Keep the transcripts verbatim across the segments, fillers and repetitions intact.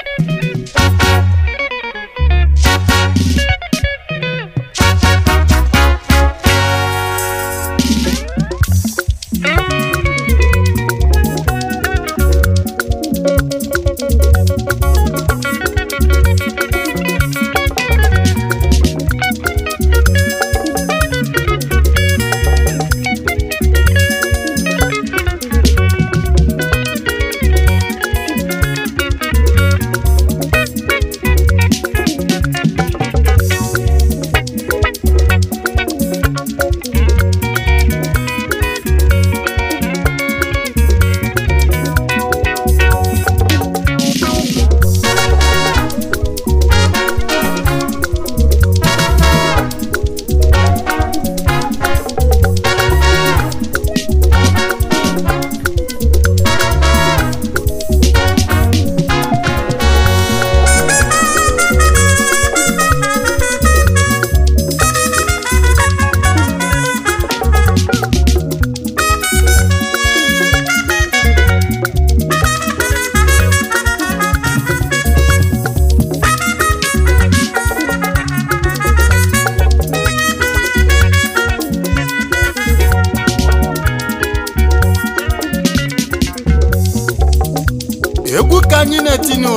Egwu kanyi netino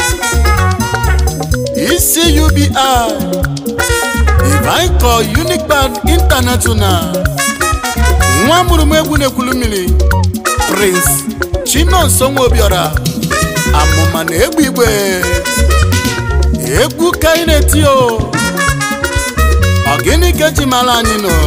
E C U B I Divine Call Unique Band International Nwa mụrụ egwu n'ekwulumili Prince Chinonso Nwobiora amụma na egwu igwe egwu kanyi netio Ogini keji mala anyị no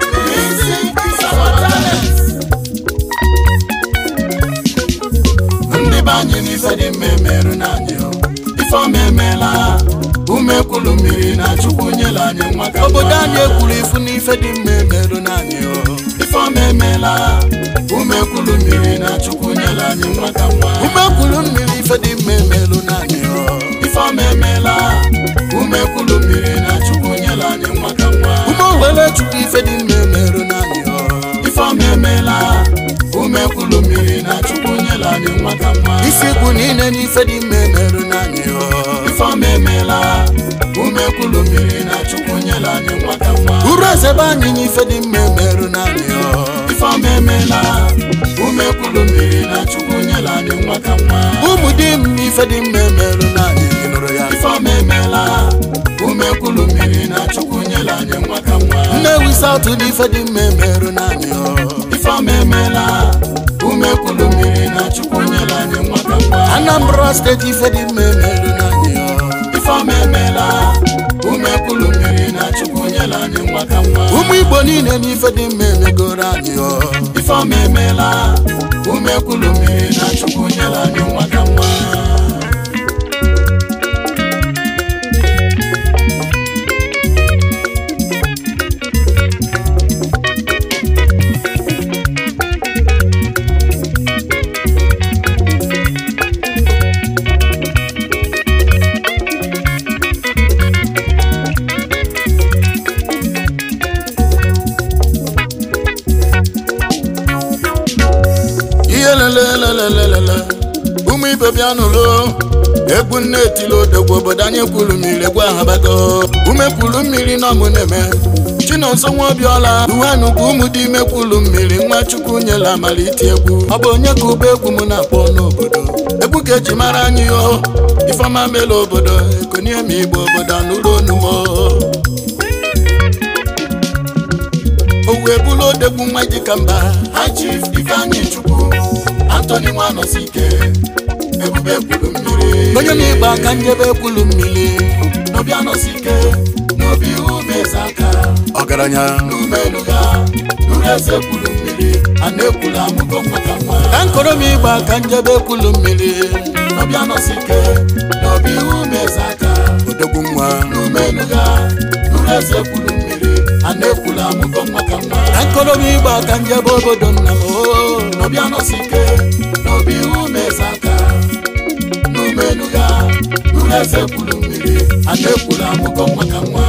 Banye ni fedi memeru nanyo Ifo memela Ume kulu miri na chukwu nyela anyị nwaka Obodo anyị ekwuru ifu ni fedi memeru nanyo Ifo memela Ume kulu miri na chukwu nyela anyị nwaka nwa Ume kulu miri fedi memeru nanyo Ifo memela Ume kulu miri na chukwu nyela anyị nwaka nwa Ume wele chukwu fedi memeru nanyo Ifo memela Ume kulu miri na chukwu nyela anyị nwaka nwa Isi kwu niile n'ife dị memeru n'anyị o Ifo memela Ume kulu miri na chukwu nyela anyị nwaka nwa Uru ezebe anyị n'ife dị memeru n'anyị o Ifo memela Ume kulu miri na chukwu nyela anyị nwaka nwa Umu di m n'ife dị memeru n'anyị nụrụ ya Ifo memela Ume kulu miri na chukwu nyela anyị nwaka nwa Nnewi South n'ife dị memeru n'anyị o Ifo memela Ume kulu miri na chukwu nyela anyị nwaka nwa Anambra State ife dị memeru n'anyị o Ifo memela Ume kulu miri na chukwu nyela anyị nwaka nwa Ụmụ Igbo niile n'ife dị memegoro anyị o Ifo memela Ume kulu miri na chukwu nyela anyị nwaka nwa Umu Ibe bianulo Egwu netilo degwo obodo anyị kwuru mmiri egwu ahabago Ume kwuru mmiri na ọmụ na-eme Chinonso Nwobiora Uwenu bụ ụmụ dị ime kwuru mmiri nwa chukwu nyela amalite egwu Ọ bụ onye ka ube egwu m na-akpọ n'obodo Egwu ka eji mara anyị o Ifeọma mele obodo Ekoniemi Igbo obodo anụrụ onumo Owu ebulu odegwu nwa jika mba Chief Ifeanyi Chukwu Anthony Nwanosike Ebube kwulu mmiri Onye n'igba aka njebe kwulu mmiri N'obi Anosike N'obi Umezaka Ọgaranya N'umeluga N'ureze kwulu mmiri Ana-ekwulu amụgo nwaka nwa Ka nkoro m igba aka njebe kwulu mmiri N'obi Anosike N'obi Umezaka Odogwu nwa N'umeluga N'ureze kwulu mmiri Ana-ekwulu amụgo nwaka nwa Ka nkoro m igba aka njebe obodo nna m N'obi Anosike N'obi Umezaka N'umeluga N'ureze kwulu mmiri Ana-ekwulu amụgo nwaka nwa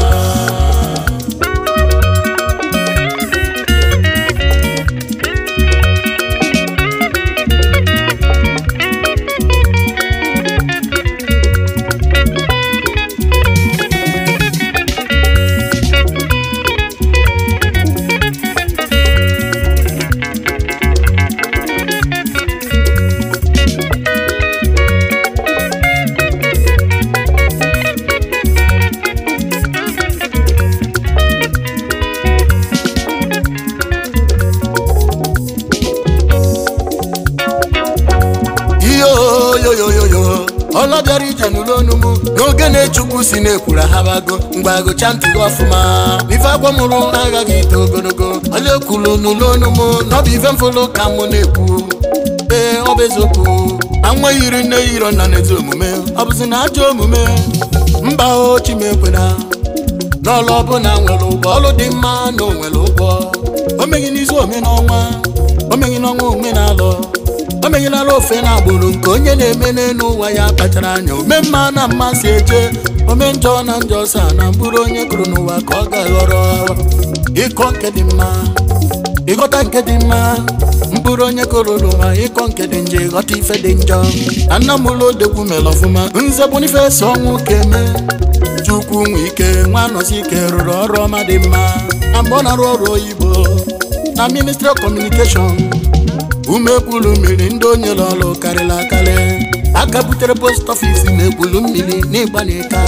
oyoyoyoyo ọla bịara ije n'ụlọnu m n'oge na-echukwu si na-ekwuru ahabago mgbe agụcha ntị gị ọfụma ife agwa mụrụ agaghị ito ogologo ọla ekwuru n'ụlọnu m n'ọbụ ife mfụlụ ka mụ na-ekwu ee ọ bụ eziokwu anwa yiri nne yiro nna n'ezi omume ọ bụzi na ajọ omume mba o chimekwena n'ọlụ ọbụla nwere ụgwọ ọlụ dị mma na o nwere ụgwọ o meghị n'izu ome n'ọnwa o meghị n'ọnwa ome n'alọ o meghịnara ofe na agbụrụ nke onye na-eme n'elu ụwa ya kpachara anya ome mma na mmasị eje ome njọ na njọ sa na mkpụrụ onye kụrụ n'ụwa ka ọ ga-aghọrọ ịkọ nke dị mma ịghọta nke dị mma mkpụrụ onye kụrụ n'ụwa ịkọ nke dị njọ ịghọta ife dị njọ anna m ụlọ odegwu mere ọfụma nze bụ n'ife so ọnwụ ka eme chukwu nwe ike nwa nọsi ike rụrụ ọrụ ọma dị mma na mgbe ọ na-arụ ọrụ oyibo na Ministry of Communication umekwulu mmiri ndị onye lọlụ karịrị akarị aka butere post office na-ekwulu mmiri n'ịgbanika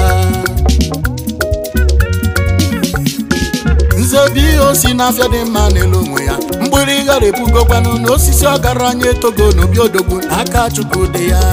nze bụ ihe osi n'afịa dị mma n'elu onwe ya mgbịrị gharịpụgokwanụ na osisi ọgaranya etogo n'obi odogwu aka chukwu dị ya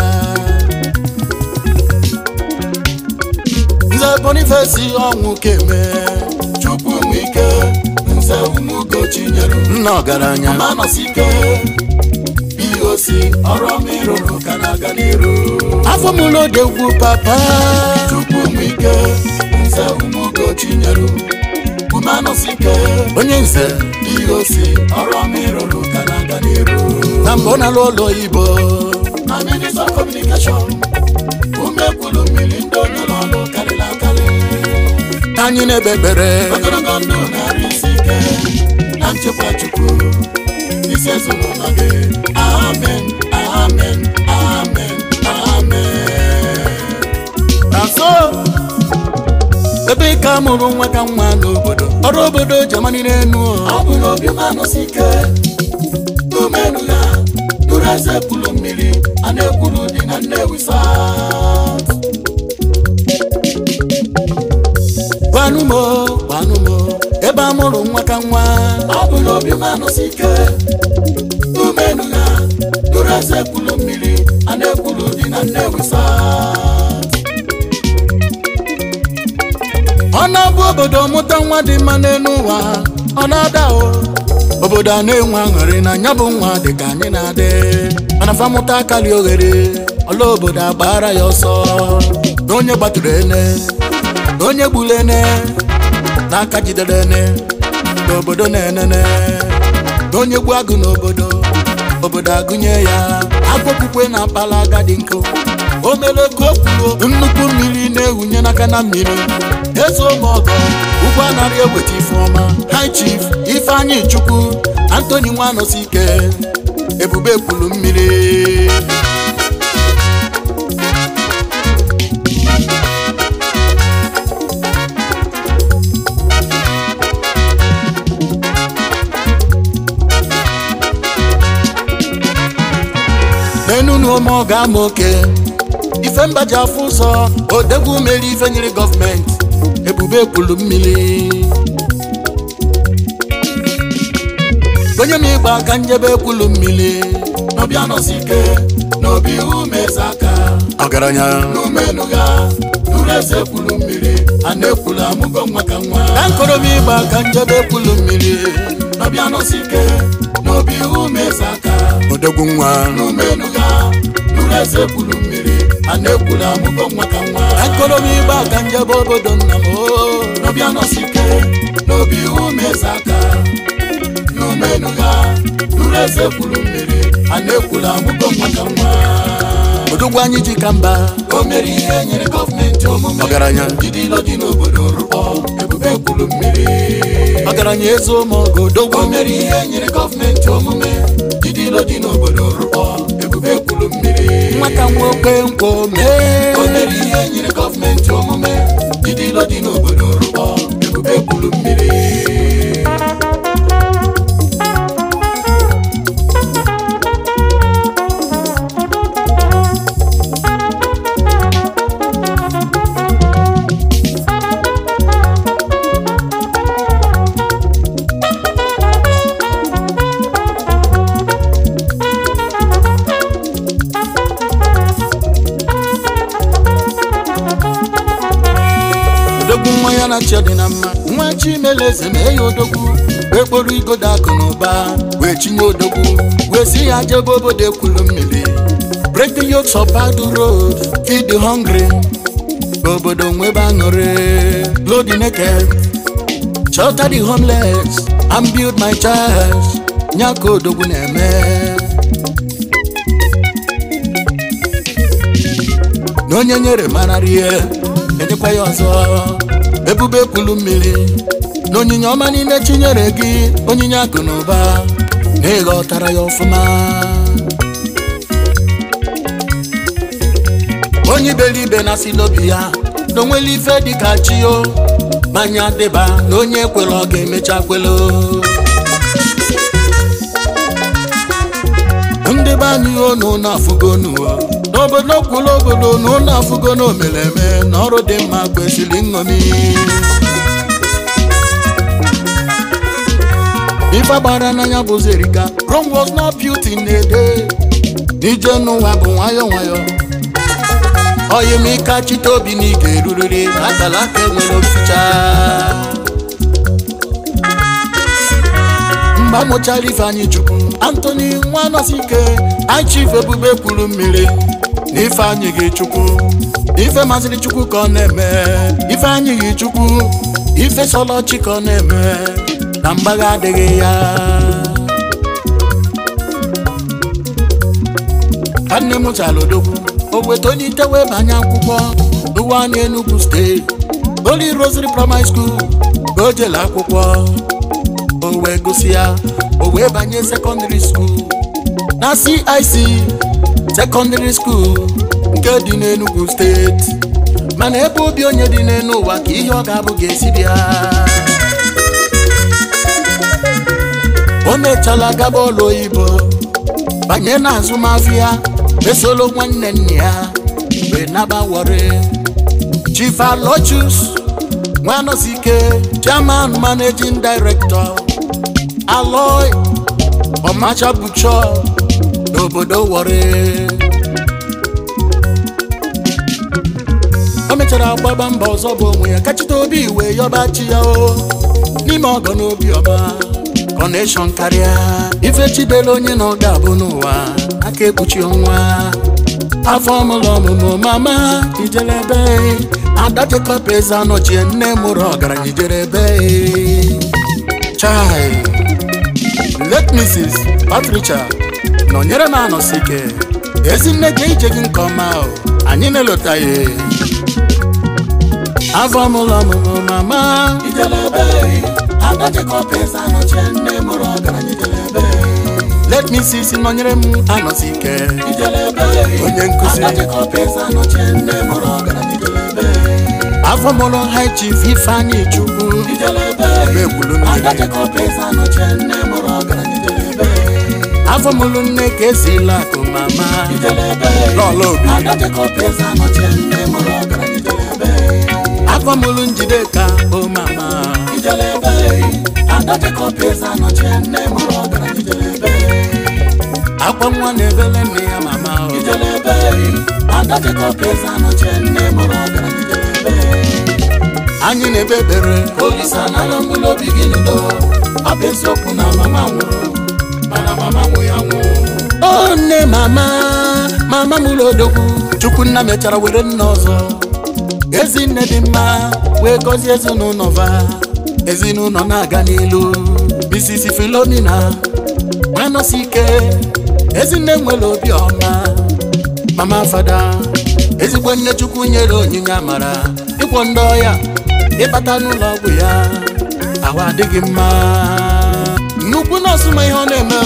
nze Boniface ọnwụ keme chukwu nwe ike nze umugochi nyere nna ọgaranya ma nọsi ike ihe osi ọrụ ọma ịrụrụ ka na-aga n'iru afọ m n'odegwu papa chukwu nwe ike nze umugochi nyere ume nọsi ike onye nze ihe osi ọrụ ọma ịrụrụ ka na-aga n'iru na mgbe ọ na-alụ ụlọ Igbo na Ministry of Communication umekwulu mmiri ndị onye n'ọlụ karịrị akarị anyị na-ebe ekpere ogologo ndụ narị isi ike na nchekwa chukwu isi ezinụlọ gị amen amen amen amen na so ebe ka mụrụ nwa ka nwa n'obodo ọrụ obodo Germany n'enu ọ bụ n'obi manụsi ike umenu ya nụrụ eze kwulu mmiri a na-ekwulu dị na Nnewi South gwanumo gwanumo ebe a mụrụ nwa ka nwa ọ bụ n'obi manụsi ike umenu ya nụrụ eze kwulu mmiri a na-ekwulu dị na Nnewi South ọ na-abụ obodo mụta nwa dị mma n'elu ụwa ọ na-ada o obodo a na-enwe aṅụrị na nya bụ nwa dị ka anyị na-adị mana famụta akali oghere ọla obodo agbara ya ọsọ na onye gbatụrụ ene na onye gburu ene na aka jidere ene na obodo na-enene na onye gbu agụ n'obodo obodo agụnye ya akpọkwukwe na mpala agadi nkụ o mere ka o kwuo nnukwu mmiri na-ehunye n'aka na mmiri ezo ọgọ ugwu anarị eweta Ifeọma High Chief Ifeanyi Chukwu Anthony Nwanọsi ike ebube kwulu mmiri n'enunu ome ọ ga-ama oke ife mbaji afọ ụzọ odegwu mere ife nyere gọọmenti ebube kwulu mmiri onye m ịgba aka njebe kwulu mmiri n'obi anọsi ike n'obi umeze aka ọgaranya n'umenu ya nụrụ eze kwulu mmiri a na-ekwulu amụgo nwa ka nwa na nkoro m ịgba aka njebe kwulu mmiri n'obi anọsi ike n'obi umeze aka odegwu nwa n'umenu ya nụrụ eze kwulu mmiri a na-ekwulu amụgo nwa ka nwa na nkoro m ịgba aka njebe obodo nna m n'obi anọsi ike n'obi umeze aka n'umenu ya nụrụ eze kwulu mmiri a na-ekwulu amụgo nwa ka nwa odogwu anyị ji ka mba o mere ihe nyere gọọmenti omume ọgaranya jidilo dị n'obodo rụkpọ ebube kwulu mmiri ọgaranya eze ụmụọgụ odogwu o mere ihe nyere gọọmenti omume jidilo dị n'obodo rụkpọ ebube kwulu mmiri nwata nwoke nkwo mee o mere ihe nyere gọọmenti omume jidilo dị n'obodo rụkpọ ebube kwulu mmiri mana Chedinama nwa Chimeleze mee odogwu wee kporo igodo akụ na ụba wee chinye odogwu wee si ya jebe obodo ekwulu mmiri. Break the yokes of bad road, feed the hungry. Obodo nwebe aṅụrị, blow the naked, shelter the homeless, and build my church. Nyaka odogwu na-eme. N'onye nyere mara rie, enyekwa ya ọzọ. Ebube ekwulu mmiri, n'onyinye ọma niile chinyere gị, onyinye akụ na ụba, na ịghọtara ya ọfụma. Onye belibe na si n'obi ya, n'onweli ife dịka chi o, manya deba na onye kwere ọ ga-emecha kwelo. Ndị be anyị o n'ụlọ afụgonu n'obodo kwụlụ obodo n'ụlọ afụgonu omeleme na ọrụ dị mma kwesịrị nṅomi. Ife agbara n'anya bụ zerika, Rome was not built in a day. N'ije n'ụwa bụ nwayọ nwayọ. Oyimika Chitobi n'ige eruriri akala aka enwere oficha. Mgba mụchara Ifeanyị Chukwu Anthony Nwanosike Chief Ebube ekwulu mmiri na Ifeanyị gị Chukwu. Ife masịrị Chukwu ka ọ na-eme, Ifeanyị gị Chukwu, ife sọlọ chi ka ọ na-eme, na mgbagha adịghị ya. Ka nne mụchara odogwu Ogwete onye itewe banye akwụkwọ n'ụwa na Enugu steeti, Holy Rosary Primary School ka o jele akwụkwọ. O wee gosi ya, o wee banye secondary school na C I C secondary school nke dị n'Enugu steeti. Mana ebe obi onye dị n'enu ụwa ka ihe ọ ga-abụ ga-esi bịa. O mechala gaba ụlọ oyibo, banye na azụmahịa, mesolo nwanne nne ya wee naba Warri. Chief Alochus Nwanosike, Chairman Managing Director Aloy Omacha Butcher n'obodo Warri. O mechara gbaba mba ọzọ bụ onwe ya, kachite obi wee yọba chi ya o n'ime ọgọ n'obi ọba connection karịa. Ife chidele onye na ọ ga-abụ n'ụwa aka ekpuchi ọnwa. Afọ mụlụ ọmụmụ mama Ijelebe, Ada Jacob eze anọchie nne mụrụ ọgaranya Ijelebe. Chai let Missus Patricia nọnyere m Anọsike, ezi nne gị ije gị nke ọma anyị na-elota ya. Afọ mụlụ ọmụmụ mama Ijelebe, Ada Jacob eze anọchie nne mụrụ ọgaranya Ijelebe. Let me see si nọnyere m Anọsike Ijelebe, onye nkuzi Ada Jacob eze anọchie nne mụrụ ọgaranya Ijelebe. Afọ mụlụ High Chief Ifeanyị Chukwu Ijelebe, ekwulu Ada Jacob eze anọchie nne mụrụ ọgaranya Ijelebe. Afọ mụlụ nne ka ezila akụ mama Ijelebe, n'ọla obi Ada Jacob eze anọchie nne mụrụ ọgaranya Ijelebe. Afọ mụlụ Njideka o mama Ijelebe, Ada Jacob eze anọchie nne mụrụ ọgaranya Ijelebe. Akwa nwa na-ebele nne ya mama Ijelebe, Ada Jacob eze anọchie nne mụrụ ọgaranya Ijelebe. Anyị na-ebe ekpere Olisa n'ala mkpụrụ obi gị n'udo, ọ bụ eziokwu na mama nwụrụ, mana mama nwụ ya nwụ. O nne mama, mama mụrụ odogwu, Chukwu nna mechara were nne ọzọ. Ezi nne dị mma wee gọzie ezinụlọ va, ezinụlọ na-aga n'ilu. Missus Philomena Nwanosike, ezinne nwere obi ọma. Mama Fada, ezigbo nne Chukwu nyere onyinye amara, ịkwọ ndị ọya, ịbata n'ụlọ ọgwụ ya, ahụ adịghị mma. Nnukwu nọọsụ ma ihe ọ na-eme.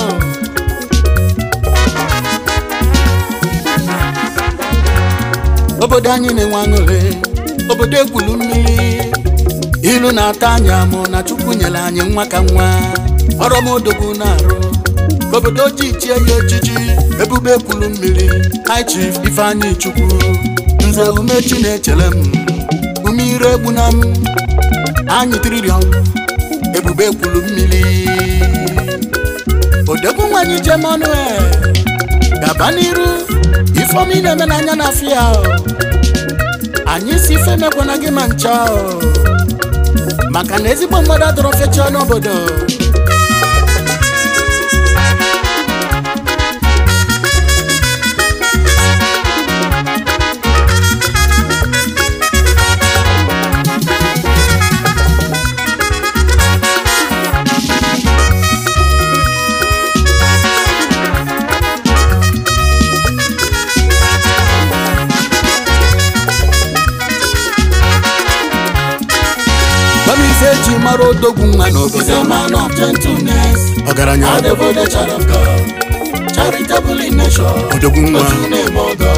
Obodo anyị na-enwe aṅụrị, obodo ekwulu mmiri, ilu na-ata anyị amụ na Chukwu nyere anyị nwa ka nwa. Ọrụ m odogwu na-arụ, obodo ji chie ya echichi, Ebube ekwulu mmiri, High Chief Ifeanyị Chukwu, Nze ume Chinechere m, ume ire egbuna m, anyị trilion, Ebube ekwulu mmiri. Odogwu nwanyị Jemanuel, gaba n'iru, Ifeomi na-eme n'anya na afịa. Anyị si ife mekwana gị ma ncha. maka na ezigbo mmadụ adọrọ fecha n'obodo Eji mara odogwu nwa n'obodo. He's a man of gentleness. Ọgaranya. A devoted child of God. Charitable in nature. Odogwu nwa. Otu na-eme ọgọ.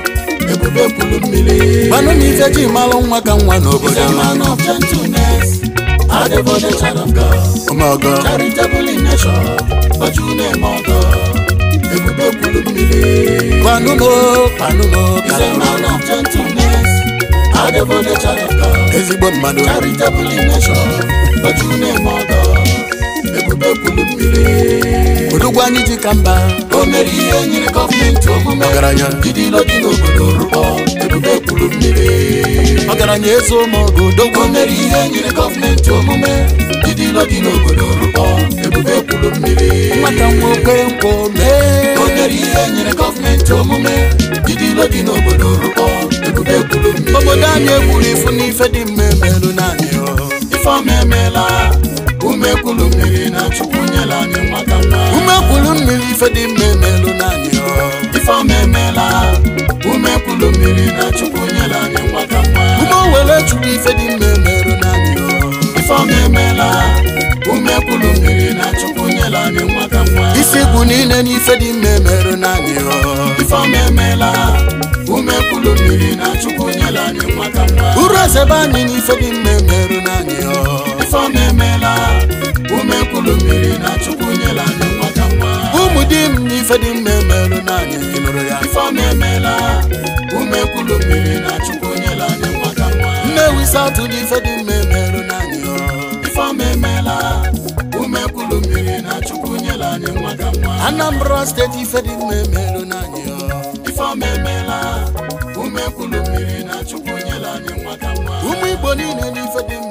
Ebube kwulu mmiri. Manụ na ife ji mara nwa ka nwa n'obodo. He's a man of gentleness. A devoted child of God. Ome ọgọ. Charitable in nature. Otu na-eme ọgọ. Ebube kwulu mmiri. Kwanu mo, kwanu mo. He's a man of gentleness. A devoted child of God. Ezigbo mmadụ charitable in nature, but you name ọgọ ebube kwulu mmiri. Odogwu anyị ji ka mba o mere ihe nyere gọọmenti omume ọgaranya dịdịlo dị n'obodo rụkpọ ebube kwulu mmiri. Ọgaranya ezo ụmụọgụ odogwu o mere ihe nyere gọọmenti omume dịdịlo dị n'obodo rụkpọ ebube kwulu mmiri. Nwata nwoke nkwọ mee o mere ihe nyere gọọmenti omume dịdịlo dị n'obodo rụkpọ ebube kwulu mmiri. Obodo anyị ekwuru ifu n'ife dị mma emerụ n'anyị ife ọma emela ume kwulu mmiri na Chukwu nyela anyị nwa ka nwa. Ume kwulu mmiri ife dị mma emerụ n'anyị ife ọma emela ume kwulu mmiri na Chukwu nyela anyị nwa ka nwa. Ume wele chukwu ife dị mma emerụ n'anyị ife ọma emela ume kwulu mmiri na Chukwu nyela anyị nwa ka nwa. Isi bụ niile n'ife dị mma emerụ n'anyị ife ọma emela ume kwulu mmiri na Chukwu nyela anyị nwa ka nwa. Uru ezebe anyị n'ife dị mma emerụ n'anyị ife ọma emela ume kwulu mmiri na Chukwu nyela anyị nwa ka nwa. Ụmụ di m n'ife dị mma emerụ n'anyị ịnụrụ ya ife ọma emela ume kwulu mmiri na Chukwu nyela anyị nwa ka nwa. Nnewi South n'ife dị mma emerụ n'anyị ife ọma emela ume kwulu mmiri na Chukwu nyela anyị nwa ka nwa. Anambra State ife dị mma emerụ n'anyị ife ọma emela ume kwulu mmiri na Chukwu nyela anyị nwa ka nwa. Ụmụ Igbo niile n'ife dị